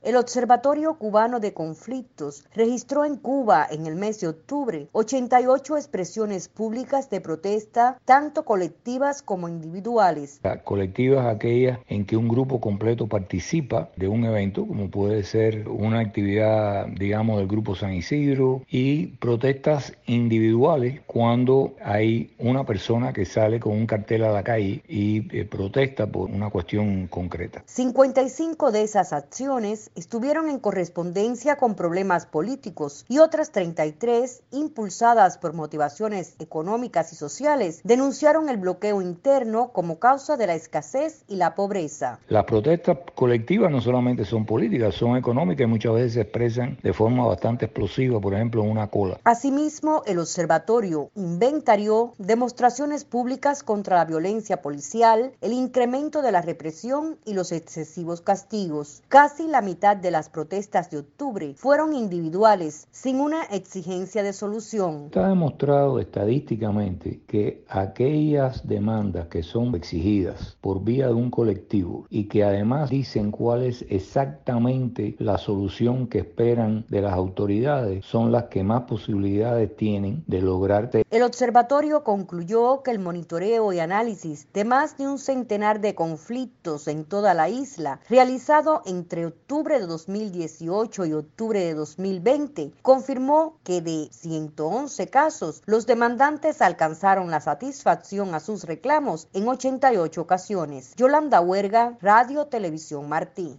El Observatorio Cubano de Conflictos registró en Cuba en el mes de octubre 88 expresiones públicas de protesta, tanto colectivas como individuales. Colectivas aquellas en que un grupo completo participa de un evento, como puede ser una actividad, digamos, del Grupo San Isidro, y protestas individuales cuando hay una persona que sale con un cartel a la calle y protesta por una cuestión concreta. 55 de esas acciones estuvieron en correspondencia con problemas políticos y otras 33, impulsadas por motivaciones económicas y sociales, denunciaron el bloqueo interno como causa de la escasez y la pobreza. Las protestas colectivas no solamente son políticas, son económicas y muchas veces se expresan de forma bastante explosiva, por ejemplo, en una cola. Asimismo, el observatorio inventarió demostraciones públicas contra la violencia policial, el incremento de la represión y los excesivos castigos. Casi la mitad de las protestas de octubre fueron individuales, sin una exigencia de solución. Está demostrado estadísticamente que aquellas demandas que son exigidas por vía de un colectivo y que además dicen cuál es exactamente la solución que esperan de las autoridades son las que más posibilidades tienen de lograrse. El observatorio concluyó que el monitoreo y análisis de más de un centenar de conflictos en toda la isla, realizado entre octubre de 2018 y octubre de 2020, confirmó que de 111 casos, los demandantes alcanzaron la satisfacción a sus reclamos en 88 ocasiones. Yolanda Huerga, Radio Televisión Martí.